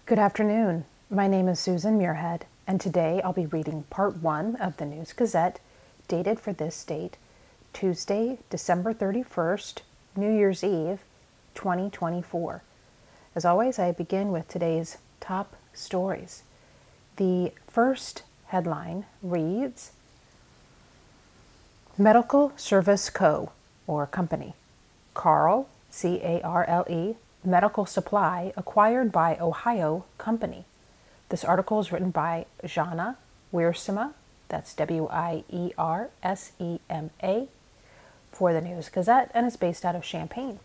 Good afternoon. My name is Susan Muirhead, and today I'll be reading part 1 of the News Gazette, dated for this date, Tuesday, December 31st, New Year's Eve, 2024. As always, I begin with today's top stories. The first headline reads, Medical Service Co., or Company, Carle, C-A-R-L-E, Medical Supply acquired by Ohio Company. This article is written by Jana Wiersema, that's W-I-E-R-S-E-M-A, for the News Gazette, and is based out of Champaign.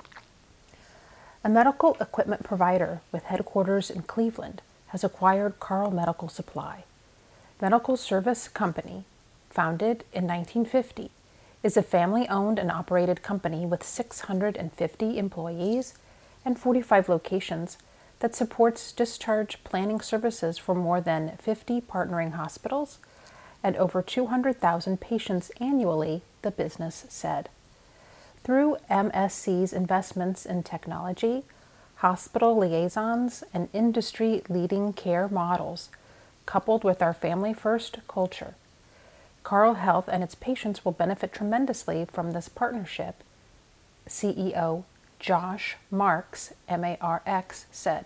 A medical equipment provider with headquarters in Cleveland has acquired Carle Medical Supply. Medical Service Company, founded in 1950, is a family-owned and operated company with 650 employees and 45 locations that supports discharge planning services for more than 50 partnering hospitals and over 200,000 patients annually, the business said. Through MSC's investments in technology, hospital liaisons, and industry-leading care models, coupled with our family-first culture, Carle Health and its patients will benefit tremendously from this partnership, CEO Josh Marks, M-A-R-X, said.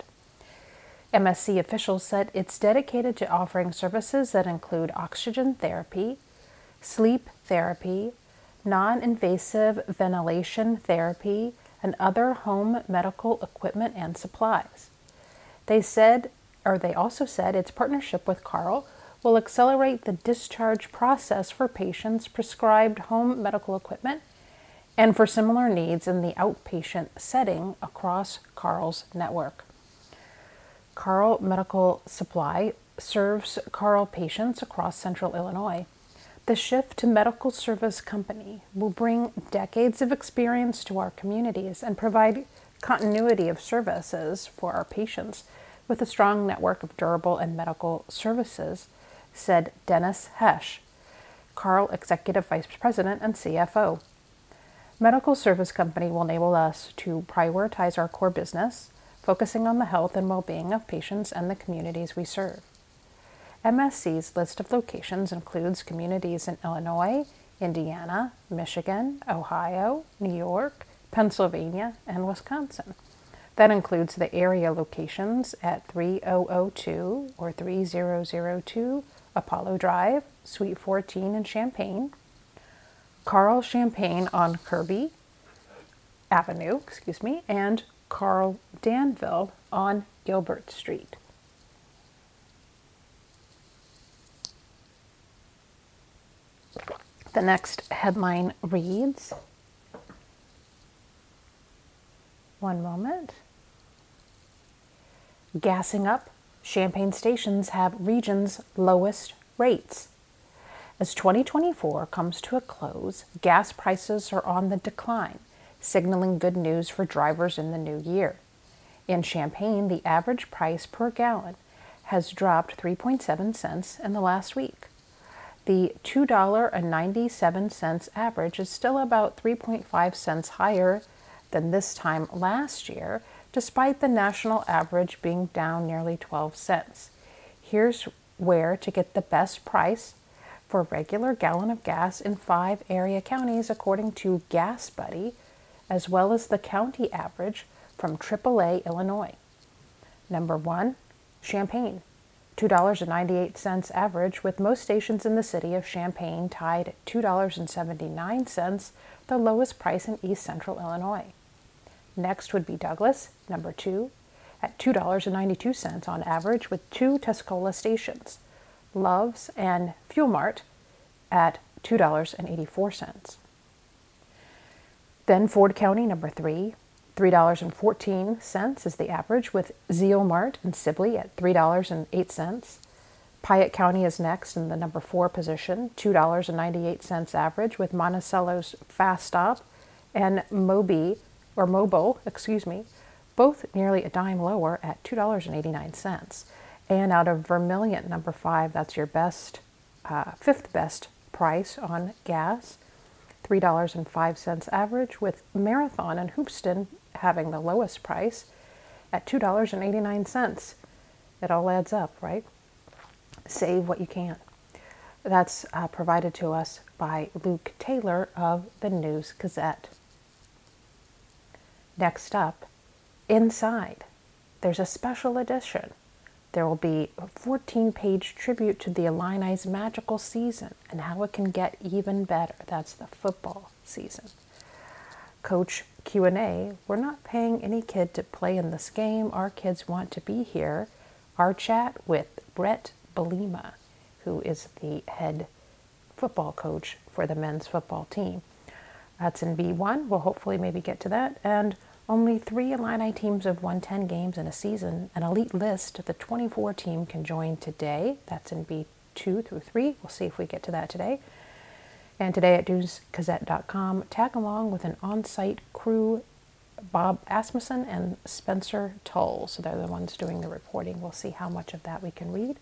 MSC officials said it's dedicated to offering services that include oxygen therapy, sleep therapy, non-invasive ventilation therapy, and other home medical equipment and supplies. They also said its partnership with Carle will accelerate the discharge process for patients prescribed home medical equipment and for similar needs in the outpatient setting across Carle's network. Carle Medical Supply serves Carle patients across central Illinois. The shift to Medical Service Company will bring decades of experience to our communities and provide continuity of services for our patients with a strong network of durable and medical services, said Dennis Hesch, Carle Executive Vice President and CFO. Medical Service Company will enable us to prioritize our core business, focusing on the health and well-being of patients and the communities we serve. MSC's list of locations includes communities in Illinois, Indiana, Michigan, Ohio, New York, Pennsylvania, and Wisconsin. That includes the area locations at 3002 or 3002 Apollo Drive, Suite 14 in Champaign, Carle Champaign on Kirby Avenue, and Carle Danville on Gilbert Street. The next headline reads, one moment, Gassing up, Champaign stations have region's lowest rates. As 2024 comes to a close, gas prices are on the decline, signaling good news for drivers in the new year. In Champaign, the average price per gallon has dropped 3.7 cents in the last week. The $2.97 average is still about 3.5 cents higher than this time last year, despite the national average being down nearly 12 cents. Here's where to get the best price for a regular gallon of gas in 5 area counties, according to Gas Buddy, as well as the county average from AAA Illinois. Number 1, Champaign, $2.98 average, with most stations in the city of Champaign tied at $2.79, the lowest price in East Central Illinois. Next would be Douglas, number 2, at $2.92 on average, with 2 Tuscola stations. Love's and Fuel Mart at $2.84. Then Ford County, number 3, $3.14 is the average, with Zeal Mart and Sibley at $3.08. Piatt County is next in the number 4 position, $2.98 average, with Monticello's Fast Stop and Mobile, both nearly a dime lower at $2.89. And out of Vermilion, number 5, that's your fifth best price on gas, $3.05 average, with Marathon and Hoopeston having the lowest price at $2.89. It all adds up, right? Save what you can. That's provided to us by Luke Taylor of the News Gazette. Next up, inside, there's a special edition. There will be a 14-page tribute to the Illini's magical season and how it can get even better. That's the football season. Coach Q&A, we're not paying any kid to play in this game. Our kids want to be here. Our chat with Bret Bielema, who is the head football coach for the men's football team. That's in B1. We'll hopefully maybe get to that. And only 3 Illini teams have won 10 games in a season. An elite list, the 24 team can join today. That's in B2 through 3. We'll see if we get to that today. And today at newsgazette.com, tag along with an on-site crew, Bob Asmussen and Spencer Tull. So they're the ones doing the reporting. We'll see how much of that we can read.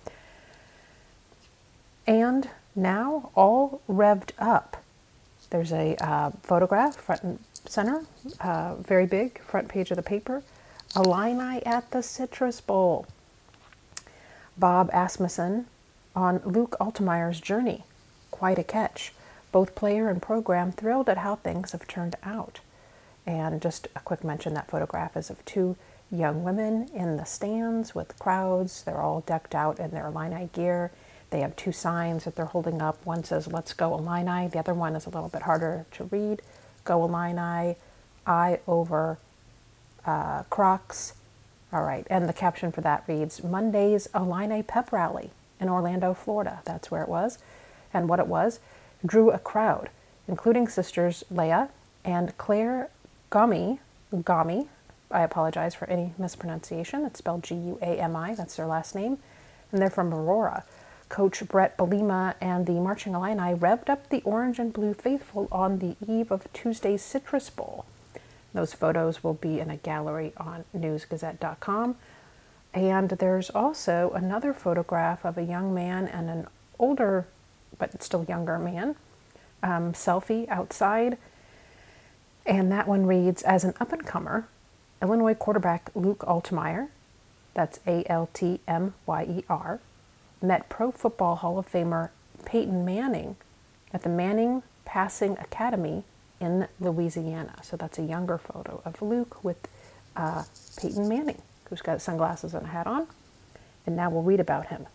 And now, all revved up. There's a photograph, front and center, very big, front page of the paper. Illini at the Citrus Bowl. Bob Asmussen on Luke Altmaier's journey. Quite a catch. Both player and program thrilled at how things have turned out. And just a quick mention, that photograph is of 2 young women in the stands with crowds. They're all decked out in their Illini gear. They have 2 signs that they're holding up. One says, "Let's go Illini." The other one is a little bit harder to read. "Go Illini, I over Crocs." All right, and the caption for that reads, "Monday's Illini pep rally in Orlando, Florida." That's where it was. And what it was, drew a crowd, including sisters Leah and Claire Gami. I apologize for any mispronunciation. It's spelled Guami. That's their last name. And they're from Aurora. Coach Bret Bielema and the Marching Illini revved up the orange and blue faithful on the eve of Tuesday's Citrus Bowl. Those photos will be in a gallery on newsgazette.com. And there's also another photograph of a young man and an older, but still younger man, selfie outside. And that one reads, as an up-and-comer, Illinois quarterback Luke Altmaier, that's Altmyer, met Pro Football Hall of Famer Peyton Manning at the Manning Passing Academy in Louisiana. So that's a younger photo of Luke with Peyton Manning, who's got sunglasses and a hat on. And now we'll read about him.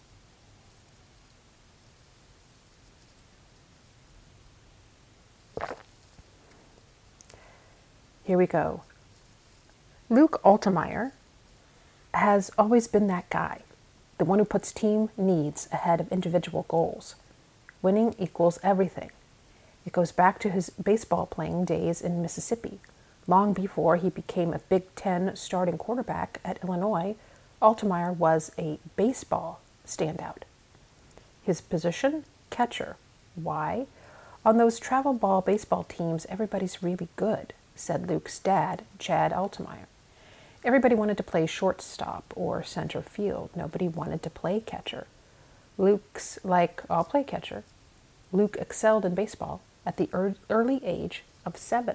Here we go. Luke Altmaier has always been that guy, the one who puts team needs ahead of individual goals. Winning equals everything. It goes back to his baseball playing days in Mississippi. Long before he became a Big Ten starting quarterback at Illinois, Altmaier was a baseball standout. His position? Catcher. Why? On those travel ball baseball teams, everybody's really good, said Luke's dad, Chad Altmaier. Everybody wanted to play shortstop or center field. Nobody wanted to play catcher. Luke's like, I'll play catcher. Luke excelled in baseball at the early age of 7.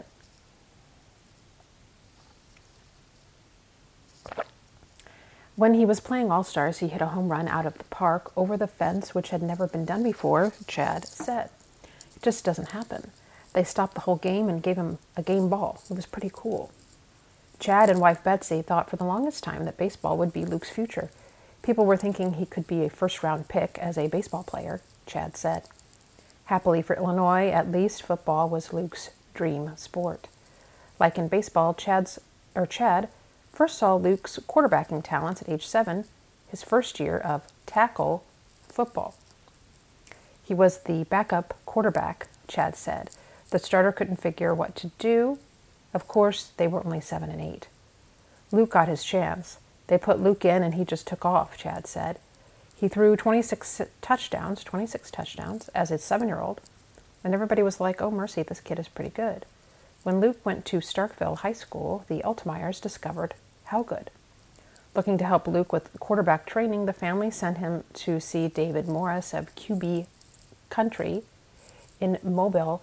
When he was playing All-Stars, he hit a home run out of the park over the fence, which had never been done before, Chad said. It just doesn't happen. They stopped the whole game and gave him a game ball. It was pretty cool. Chad and wife Betsy thought for the longest time that baseball would be Luke's future. People were thinking he could be a first-round pick as a baseball player, Chad said. Happily for Illinois, at least, football was Luke's dream sport. Like in baseball, Chad first saw Luke's quarterbacking talents at age 7, his first year of tackle football. He was the backup quarterback, Chad said. The starter couldn't figure what to do. Of course, they were only 7 and 8. Luke got his chance. They put Luke in and he just took off, Chad said. He threw 26 touchdowns as a 7-year-old, and everybody was like, oh, mercy, this kid is pretty good. When Luke went to Starkville High School, the Altmaiers discovered how good. Looking to help Luke with quarterback training, the family sent him to see David Morris of QB Country in Mobile,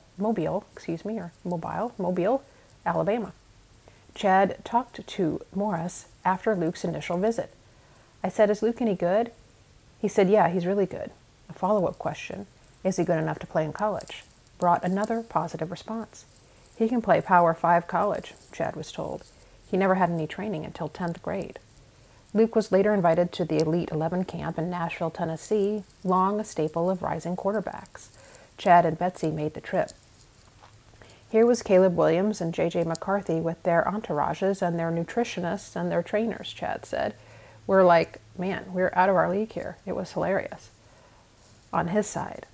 Alabama. Chad talked to Morris after Luke's initial visit. I said, "Is Luke any good?" He said, "Yeah, he's really good." A follow-up question, "Is he good enough to play in college?" brought another positive response. "He can play Power 5 college," Chad was told. He never had any training until 10th grade. Luke was later invited to the Elite 11 camp in Nashville, Tennessee, long a staple of rising quarterbacks. Chad and Betsy made the trip. Here was Caleb Williams and J.J. McCarthy with their entourages and their nutritionists and their trainers, Chad said. We're like, man, we're out of our league here. It was hilarious. On his side.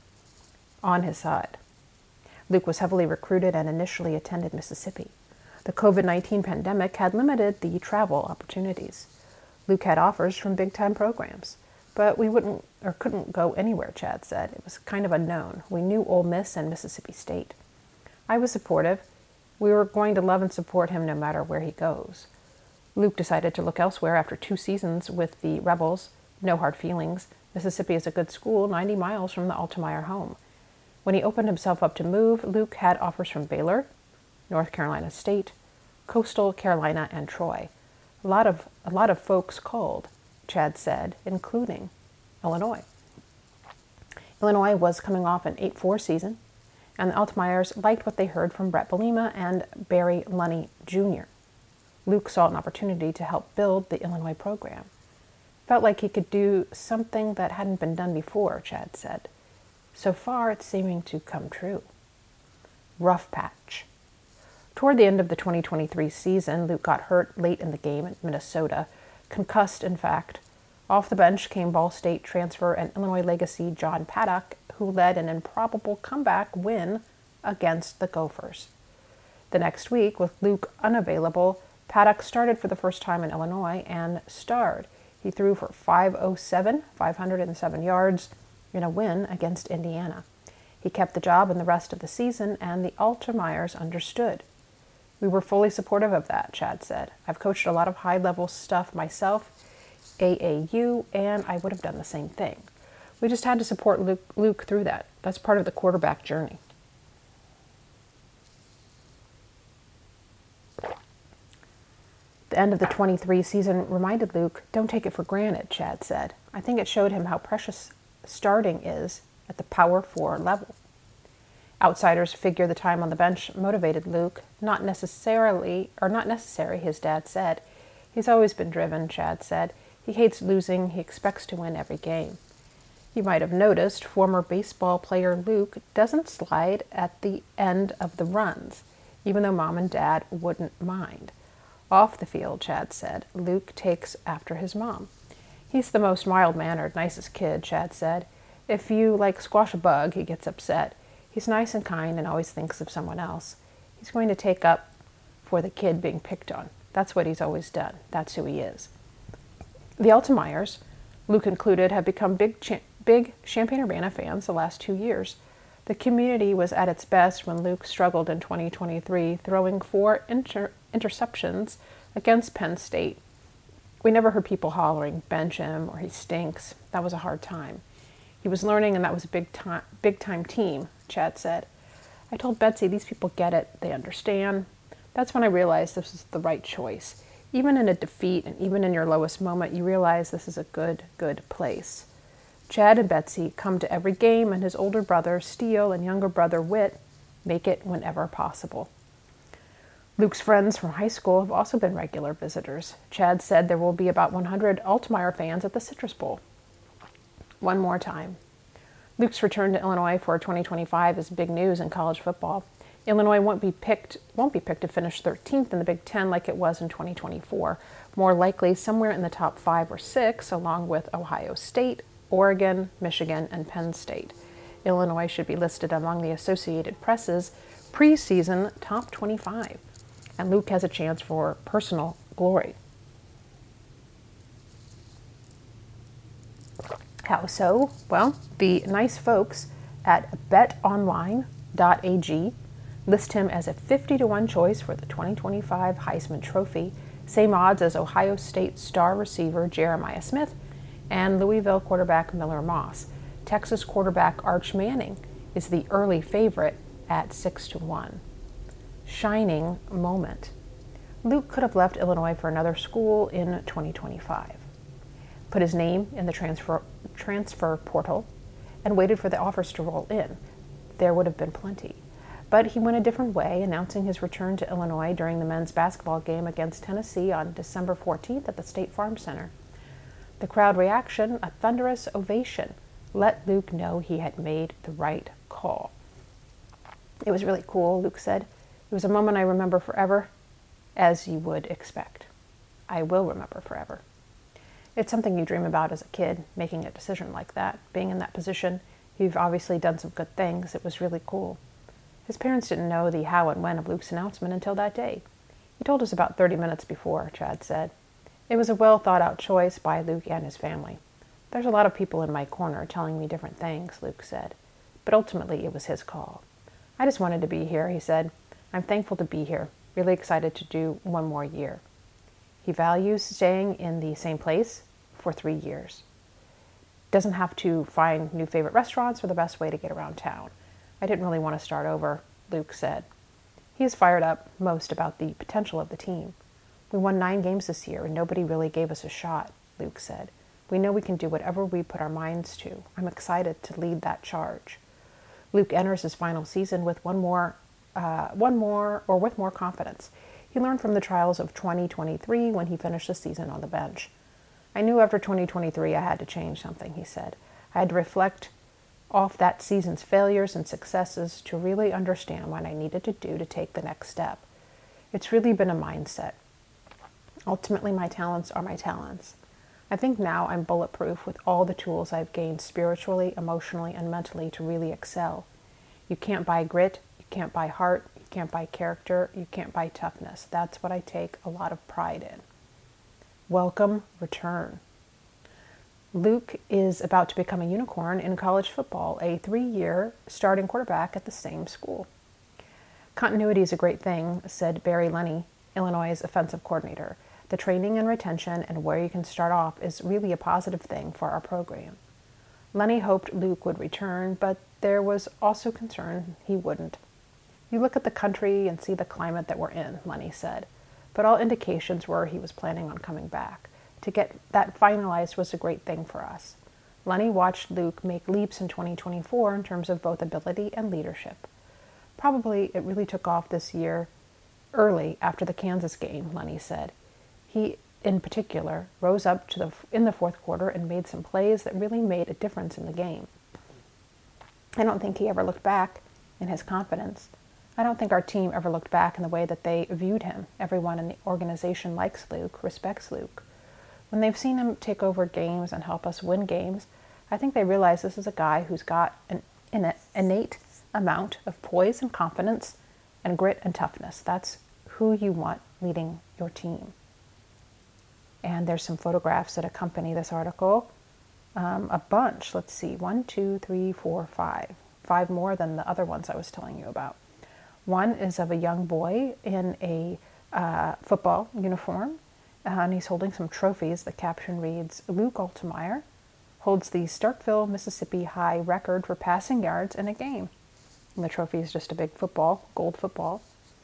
Luke was heavily recruited and initially attended Mississippi. The COVID-19 pandemic had limited the travel opportunities. Luke had offers from big-time programs, but we couldn't go anywhere, Chad said. It was kind of unknown. We knew Ole Miss and Mississippi State. I was supportive. We were going to love and support him no matter where he goes. Luke decided to look elsewhere after 2 seasons with the Rebels. No hard feelings. Mississippi is a good school, 90 miles from the Altemeyer home. When he opened himself up to move, Luke had offers from Baylor, North Carolina State, Coastal Carolina, and Troy. A lot of folks called, Chad said, including Illinois. Illinois was coming off an 8-4 season, and the Altemeyers liked what they heard from Brett Bielema and Barry Lunney Jr. Luke saw an opportunity to help build the Illinois program. Felt like he could do something that hadn't been done before, Chad said. So far, it's seeming to come true. Rough patch. Toward the end of the 2023 season, Luke got hurt late in the game at Minnesota, concussed, in fact. Off the bench came Ball State transfer and Illinois legacy John Paddock, who led an improbable comeback win against the Gophers. The next week, with Luke unavailable, Paddock started for the first time in Illinois and starred. He threw for 507 yards in a win against Indiana. He kept the job in the rest of the season, and the Altemeyers understood. We were fully supportive of that, Chad said. I've coached a lot of high-level stuff myself, AAU, and I would have done the same thing. We just had to support Luke through that. That's part of the quarterback journey. The end of the 23 season reminded Luke, don't take it for granted, Chad said. I think it showed him how precious starting is at the Power 4 level. Outsiders figure the time on the bench motivated Luke, not necessary, his dad said. He's always been driven, Chad said. He hates losing. He expects to win every game. You might have noticed former baseball player Luke doesn't slide at the end of the runs, even though mom and dad wouldn't mind. Off the field, Chad said, Luke takes after his mom. He's the most mild-mannered, nicest kid, Chad said. If you, squash a bug, he gets upset. He's nice and kind and always thinks of someone else. He's going to take up for the kid being picked on. That's what he's always done. That's who he is. The Altemeyers, Luke included, have become big Champaign-Urbana fans the last 2 years. The community was at its best when Luke struggled in 2023, throwing 4 interceptions against Penn State. We never heard people hollering, bench him, or he stinks. That was a hard time. He was learning, and that was a big-time team, Chad said. I told Betsy, these people get it. They understand. That's when I realized this was the right choice. Even in a defeat and even in your lowest moment, you realize this is a good place. Chad and Betsy come to every game, and his older brother, Steele, and younger brother, Whit, make it whenever possible. Luke's friends from high school have also been regular visitors. Chad said there will be about 100 Altemeyer fans at the Citrus Bowl. One more time. Luke's return to Illinois for 2025 is big news in college football. Illinois won't be picked to finish 13th in the Big Ten like it was in 2024. More likely somewhere in the top 5 or 6, along with Ohio State, Oregon, Michigan, and Penn State. Illinois should be listed among the Associated Press's preseason top 25. And Luke has a chance for personal glory. How so? Well, the nice folks at betonline.ag list him as a 50-1 choice for the 2025 Heisman Trophy, same odds as Ohio State star receiver Jeremiah Smith and Louisville quarterback Miller Moss. Texas quarterback Arch Manning is the early favorite at 6-1. Shining moment. Luke could have left Illinois for another school in 2025. put his name in the transfer portal, and waited for the offers to roll in. There would have been plenty. But he went a different way, announcing his return to Illinois during the men's basketball game against Tennessee on December 14th at the State Farm Center. The crowd reaction, a thunderous ovation, let Luke know he had made the right call. It was really cool, Luke said. It was a moment I remember forever, as you would expect. I will remember forever. It's something you dream about as a kid, making a decision like that. Being in that position, you've obviously done some good things. It was really cool. His parents didn't know the how and when of Luke's announcement until that day. He told us about 30 minutes before, Chad said. It was a well-thought-out choice by Luke and his family. There's a lot of people in my corner telling me different things, Luke said. But ultimately, it was his call. I just wanted to be here, he said. I'm thankful to be here. Really excited to do one more year. He values staying in the same place for 3 years. Doesn't have to find new favorite restaurants or the best way to get around town. I didn't really want to start over, Luke said. He is fired up most about the potential of the team. We won 9 games this year and nobody really gave us a shot, Luke said. We know we can do whatever we put our minds to. I'm excited to lead that charge. Luke enters his final season with with more confidence. He learned from the trials of 2023 when he finished the season on the bench. I knew after 2023 I had to change something, he said. I had to reflect off that season's failures and successes to really understand what I needed to do to take the next step. It's really been a mindset. Ultimately, my talents are my talents. I think now I'm bulletproof with all the tools I've gained spiritually, emotionally, and mentally to really excel. You can't buy grit, you can't buy heart, you can't buy character, you can't buy toughness. That's what I take a lot of pride in. Welcome, return. Luke is about to become a unicorn in college football, a 3-year starting quarterback at the same school. Continuity is a great thing, said Barry Lunney, Illinois' offensive coordinator. The training and retention and where you can start off is really a positive thing for our program. Lunney hoped Luke would return, but there was also concern he wouldn't. You look at the country and see the climate that we're in, Lunney said, but all indications were he was planning on coming back. To get that finalized was a great thing for us. Lunney watched Luke make leaps in 2024 in terms of both ability and leadership. Probably it really took off this year early after the Kansas game, Lunney said. He, in particular, rose up in the fourth quarter and made some plays that really made a difference in the game. I don't think he ever looked back in his confidence. I don't think our team ever looked back in the way that they viewed him. Everyone in the organization likes Luke, respects Luke. When they've seen him take over games and help us win games, I think they realize this is a guy who's got an innate amount of poise and confidence and grit and toughness. That's who you want leading your team. And there's some photographs that accompany this article. A bunch. Let's see. 1, 2, 3, 4, 5. 5 more than the other ones I was telling you about. One is of a young boy in a football uniform, and he's holding some trophies. The caption reads, Luke Altmyer holds the Starkville, Mississippi high record for passing yards in a game. And the trophy is just a big football, gold football.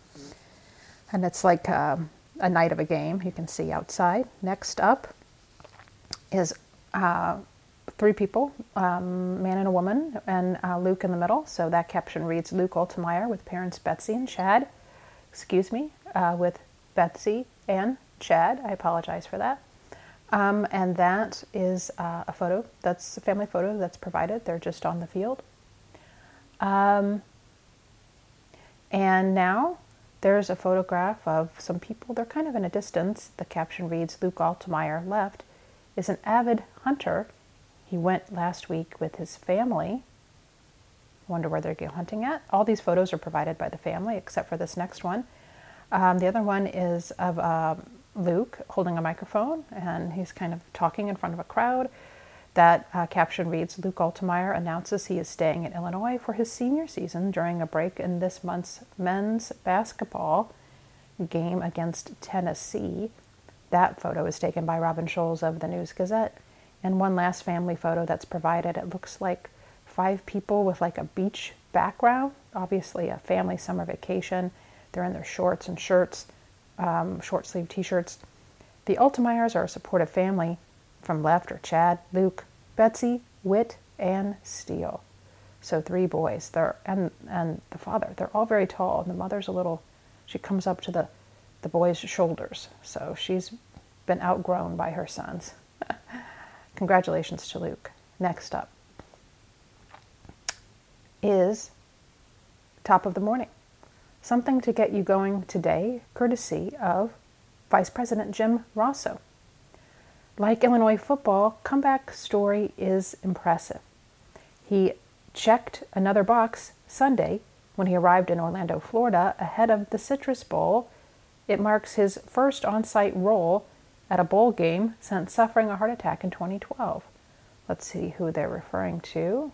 And it's like a night of a game, you can see outside. Next up is 3 people, man and a woman, and Luke in the middle. So that caption reads, Luke Altmyer with parents Betsy and Chad. With Betsy and Chad. I apologize for that. And that is a photo. That's a family photo that's provided. They're just on the field. And now there's a photograph of some people. They're kind of in a distance. The caption reads, Luke Altmyer left is an avid hunter. He went last week with his family. Wonder where they're hunting at. All these photos are provided by the family, except for this next one. The other one is of Luke holding a microphone, and he's kind of talking in front of a crowd. That caption reads, Luke Altmyer announces he is staying in Illinois for his senior season during a break in this month's men's basketball game against Tennessee. That photo is taken by Robin Scholes of the News-Gazette. And one last family photo that's provided. It looks like 5 people with like a beach background, obviously a family summer vacation. They're in their shorts and shirts, short sleeve t-shirts. The Altmyers are a supportive family from left are Chad, Luke, Betsy, Whit, and Steele. So 3 boys. And the father. They're all very tall, and the mother's a little. She comes up to the boys' shoulders. So she's been outgrown by her sons. Congratulations to Luke. Next up is top of the morning. Something to get you going today, courtesy of Vice President Jim Rosso. Like Illinois football, comeback story is impressive. He checked another box Sunday when he arrived in Orlando, Florida, ahead of the Citrus Bowl. It marks his first on-site role at a bowl game since suffering a heart attack in 2012. Let's see who they're referring to.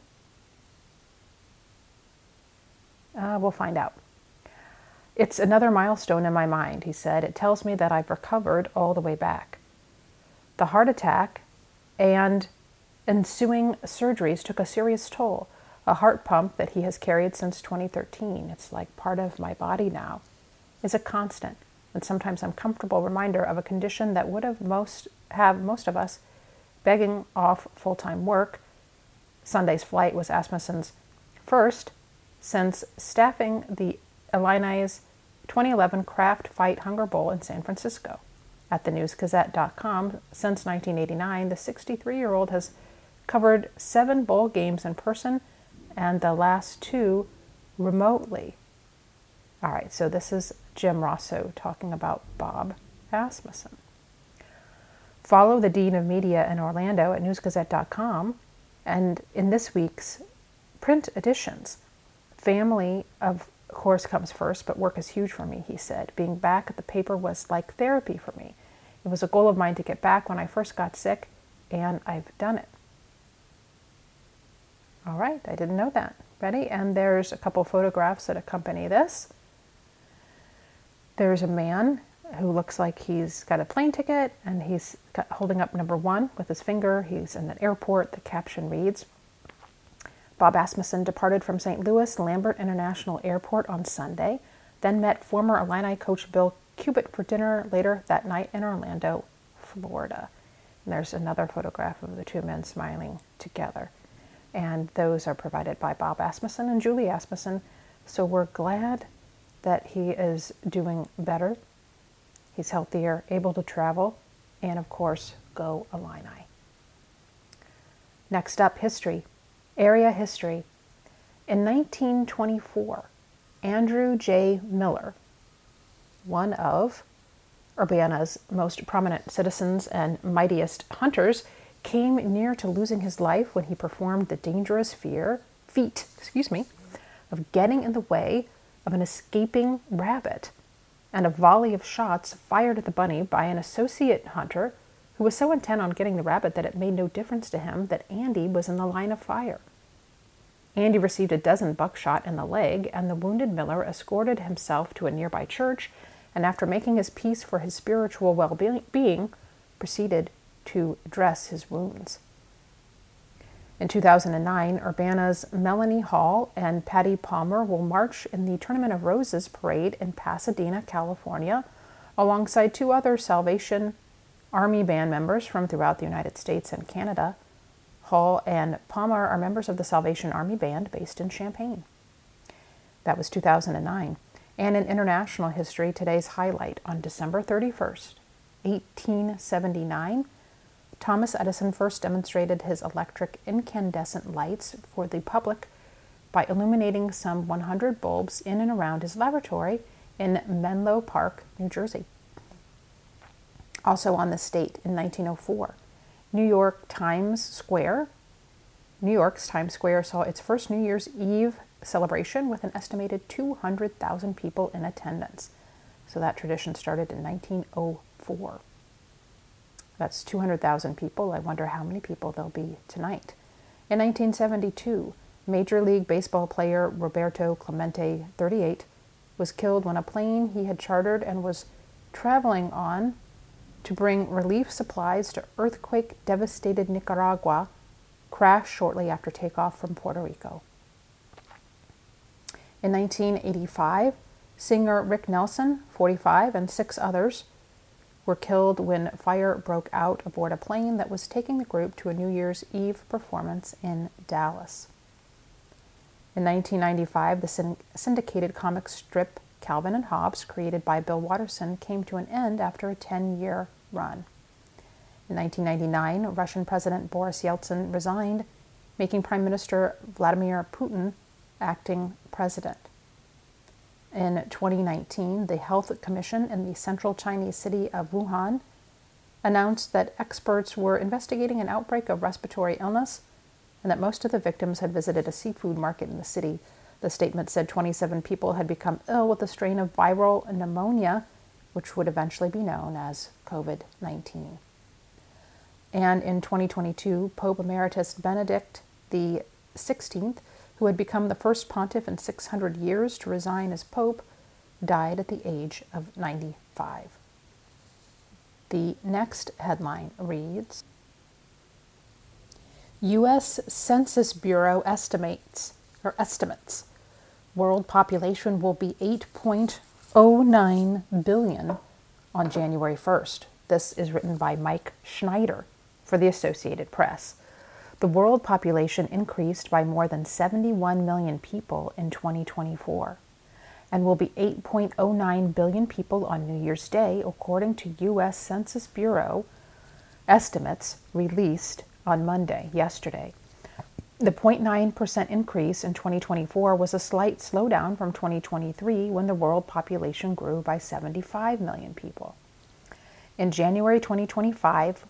We'll find out. It's another milestone in my mind, he said. It tells me that I've recovered all the way back. The heart attack and ensuing surgeries took a serious toll. A heart pump that he has carried since 2013, it's like part of my body now, is a constant and sometimes uncomfortable reminder of a condition that would have most of us begging off full-time work. Sunday's flight was Asmussen's first since staffing the Illini's 2011 Kraft Fight Hunger Bowl in San Francisco. At thenewsgazette.com, since 1989, the 63-year-old has covered 7 bowl games in person and the last 2 remotely. All right, so this is Jim Rosso talking about Bob Asmussen. Follow the Dean of Media in Orlando at newsgazette.com, and in this week's print editions, family, of course, comes first, but work is huge for me, he said. Being back at the paper was like therapy for me. It was a goal of mine to get back when I first got sick, and I've done it. All right, I didn't know that. Ready? And there's a couple photographs that accompany this. There's a man who looks like he's got a plane ticket, and he's holding up number 1 with his finger. He's in an airport. The caption reads, Bob Asmussen departed from St. Louis Lambert International Airport on Sunday, then met former Illini coach Bill Cubitt for dinner later that night in Orlando, Florida. And there's another photograph of the 2 men smiling together. And those are provided by Bob Asmussen and Julie Asmussen. So we're glad that he is doing better. He's healthier, able to travel, and of course, go Illini. Next up, history. Area history. In 1924, Andrew J. Miller, one of Urbana's most prominent citizens and mightiest hunters, came near to losing his life when he performed the dangerous feat of getting in the way of an escaping rabbit, and a volley of shots fired at the bunny by an associate hunter who was so intent on getting the rabbit that it made no difference to him that Andy was in the line of fire. Andy received a dozen buckshot in the leg, and the wounded Miller escorted himself to a nearby church, and after making his peace for his spiritual well-being, proceeded to dress his wounds. In 2009, Urbana's Melanie Hall and Patty Palmer will march in the Tournament of Roses parade in Pasadena, California, alongside 2 other Salvation Army band members from throughout the United States and Canada. Hall and Palmer are members of the Salvation Army Band based in Champaign. That was 2009. And in international history, today's highlight: on December 31st, 1879, Thomas Edison first demonstrated his electric incandescent lights for the public by illuminating some 100 bulbs in and around his laboratory in Menlo Park, New Jersey. Also on this date, in 1904, New York's Times Square saw its first New Year's Eve celebration with an estimated 200,000 people in attendance. So that tradition started in 1904. That's 200,000 people. I wonder how many people there'll be tonight. In 1972, Major League Baseball player Roberto Clemente, 38, was killed when a plane he had chartered and was traveling on to bring relief supplies to earthquake-devastated Nicaragua crashed shortly after takeoff from Puerto Rico. In 1985, singer Rick Nelson, 45, and 6 others were killed when fire broke out aboard a plane that was taking the group to a New Year's Eve performance in Dallas. In 1995, the syndicated comic strip Calvin and Hobbes, created by Bill Watterson, came to an end after a 10-year run. In 1999, Russian President Boris Yeltsin resigned, making Prime Minister Vladimir Putin acting president. In 2019, the Health Commission in the central Chinese city of Wuhan announced that experts were investigating an outbreak of respiratory illness and that most of the victims had visited a seafood market in the city. The statement said 27 people had become ill with a strain of viral pneumonia, which would eventually be known as COVID-19. And in 2022, Pope Emeritus Benedict XVI, who had become the first pontiff in 600 years to resign as pope, died at the age of 95. The next headline reads, U.S. Census Bureau estimates world population will be 8.09 billion on January 1st. This is written by Mike Schneider for the Associated Press. The world population increased by more than 71 million people in 2024 and will be 8.09 billion people on New Year's Day, according to U.S. Census Bureau estimates released on Monday, yesterday. The 0.9% increase in 2024 was a slight slowdown from 2023, when the world population grew by 75 million people. In January 2025,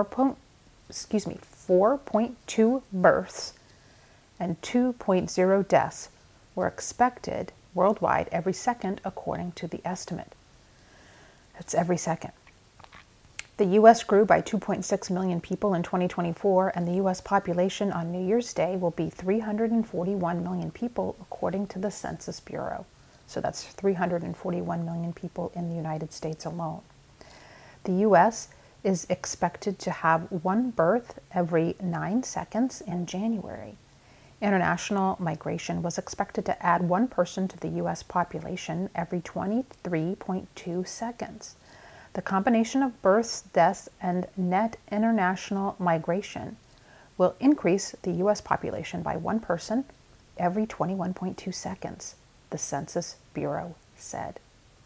4.2 births and 2.0 deaths were expected worldwide every second, according to the estimate. That's every second. The U.S. grew by 2.6 million people in 2024, and the U.S. population on New Year's Day will be 341 million people, according to the Census Bureau. So that's 341 million people in the United States alone. The U.S. is expected to have one birth every 9 seconds in January. International migration was expected to add one person to the U.S. population every 23.2 seconds. The combination of births, deaths, and net international migration will increase the U.S. population by one person every 21.2 seconds, the Census Bureau said.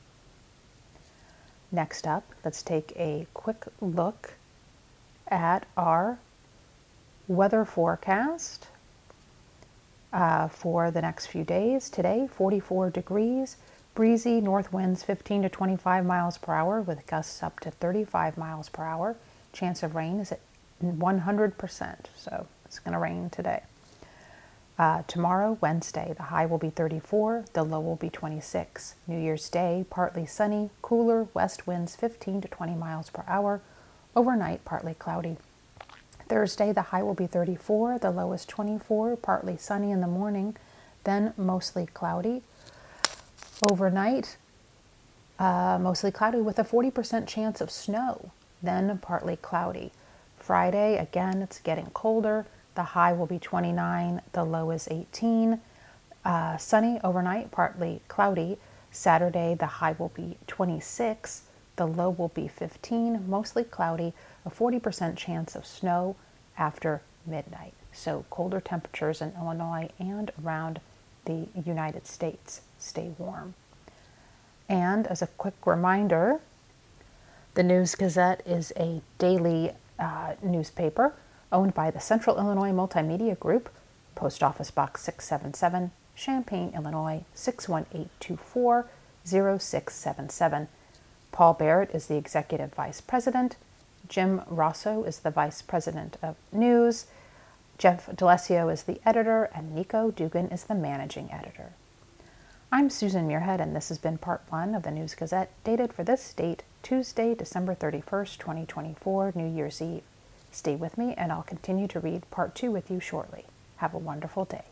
Next up, let's take a quick look at our weather forecast for the next few days. Today, 44 degrees. Breezy, north winds 15 to 25 miles per hour with gusts up to 35 miles per hour. Chance of rain is at 100%, so it's going to rain today. Tomorrow, Wednesday, the high will be 34, the low will be 26. New Year's Day, partly sunny, cooler, west winds 15 to 20 miles per hour. Overnight, partly cloudy. Thursday, the high will be 34, the low is 24, partly sunny in the morning, then mostly cloudy. Overnight, mostly cloudy with a 40% chance of snow, then partly cloudy. Friday, again, it's getting colder. The high will be 29, the low is 18. Sunny overnight, partly cloudy. Saturday, the high will be 26, the low will be 15, mostly cloudy, a 40% chance of snow after midnight. So colder temperatures in Illinois and around the United States. Stay warm. And as a quick reminder, the News Gazette is a daily newspaper owned by the Central Illinois Multimedia Group, Post Office Box 677, Champaign, Illinois 61824, 0677. Paul Barrett is the Executive Vice President. Jim Rosso is the Vice President of News. Jeff D'Alessio is the editor, and Nico Dugan is the managing editor. I'm Susan Muirhead, and this has been part 1 of the News Gazette, dated for this date, Tuesday, December 31st, 2024, New Year's Eve. Stay with me, and I'll continue to read part 2 with you shortly. Have a wonderful day.